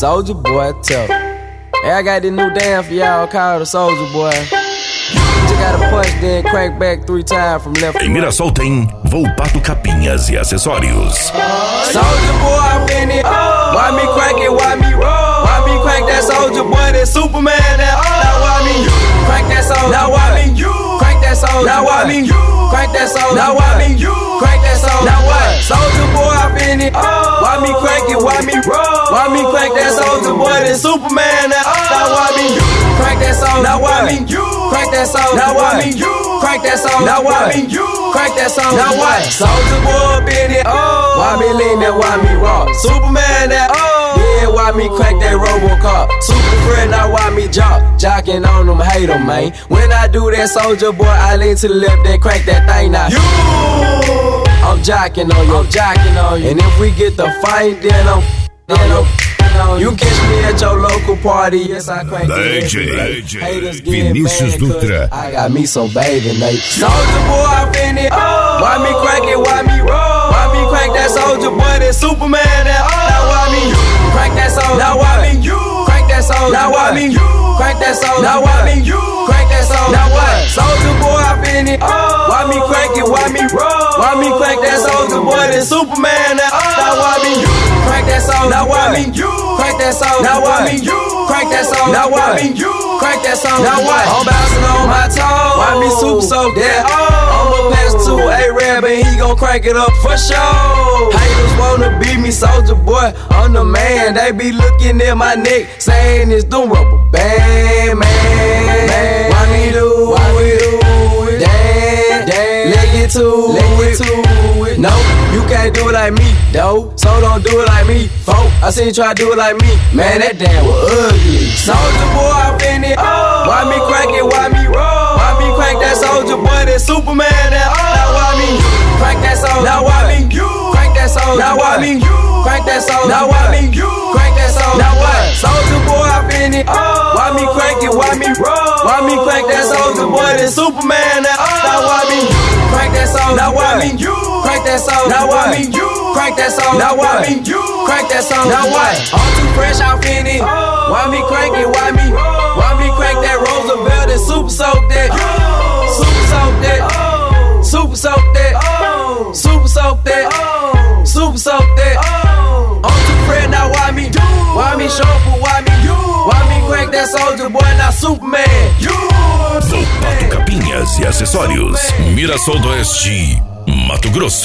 Soulja Boy tough. Hey, I got this new dance for y'all called the Soulja Boy. Just gotta punch, then crank back 3 times from left to right. Em Mirassol tem Volpato Capinhas e Acessórios. Soulja Boy up in it. Why me crank it, why me roll? Why me crank that Soulja Boy, that Superman, that now why me crank that Soulja? Now why me crank that Soulja? Now why me crank that Soulja? Now why me crank that Soulja? Now what? Soulja Boy up in it. Why me crank it, why me roll? Why me crank that Soulja Boy, that Superman, that now why me crank that Soulja? Now why me crank that Soulja? Now why me crank that Soulja? Now why me crank that Soulja? Now what? Soulja Boy up in it. Why me lean that, why me rock? Superman that yeah, why me crank that Robocop? Super friend, now why me jocking on them, hate them, man. When I do that Soulja Boy, I lean to the left, then crank that thing now. I'm jocking on you, I'm jocking on you. And if we get the fight, then I'm you catch me at your local party, yes I crank DJ haters Vinícius Dutra. I got me some baby, mate. Soulja Boy up in it. Why me crank it, why me roll? Why me crank that Soulja Boy, that Superman, that now why me crank that Soulja? Now why me crank that Soulja? Now why me crank that Soulja? Now why me crank that Soulja? Now what? Soulja Boy up in it. Why me crank it, why me roll? Why me crank that Soulja Boy, that Superman, that now why me crank that Soulja? Now why me crank that Soulja? Now why me crank that Soulja? Now why me crank that Soulja? Now what? I'm bouncing on my toes. Why me super soaked that? I'ma pass to A-Rab and he gon' crank it up for sure. Haters wanna beat me, Soulja Boy, I'm the man. They be looking at my neck, saying it's the rubber band, man. Why me do it? Dance, leg it to it. No, you can't do it like me, though. So don't do it like me, folk. I seen you try to do it like me. Man, that damn was ugly. Soulja Boy up in it. Why me crank it, why me roll? Why me crank that Soulja Boy, that Superman, that now why me crank that Soulja? Now why me crank that Soulja? Now why me crank that Soulja? Now why me crank that Soulja? Now what? Soulja Boy up in it. Why me crank it, why me roll? Why me crank that Soulja Boy, that Superman, that now why me crank that Soulja? Now why me crank that Soulja? Now why me crank that Soulja? Now why me crank that Soulja? Now what? I'm too fresh off in it. Why me crank it? Why me crank that Roosevelt and super soak that? Super soak that. Super soak that. Super soak that. Super soak that. I'm too fresh now. Why me shuffle? Why me crank that Soulja Boy? Now Superman. Volpato Capinhas e Acessórios. Mirassol do Oeste, Mato Grosso.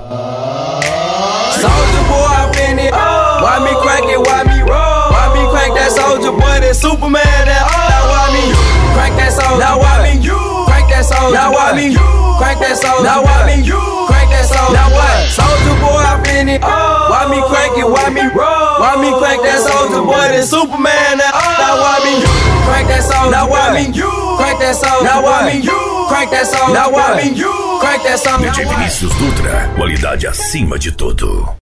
Soulja Boy up in it. Why me crank it, why me roll? Why me crank that Soulja Boy, that Superman, that now why me crank that Soulja? Now why me crank that Soulja? Now why me crank that Soulja? Now why me crank that Soulja? Now what? Soulja Boy up in it. Why me crank it, why me roll? Why me crank that Soulja Boy, that Superman, that now why me crank that Soulja? Now why me crank that Soulja? Now why me crank that Soulja? Now why me crank that Soulja? DJ Vinícius Dutra, qualidade acima de tudo.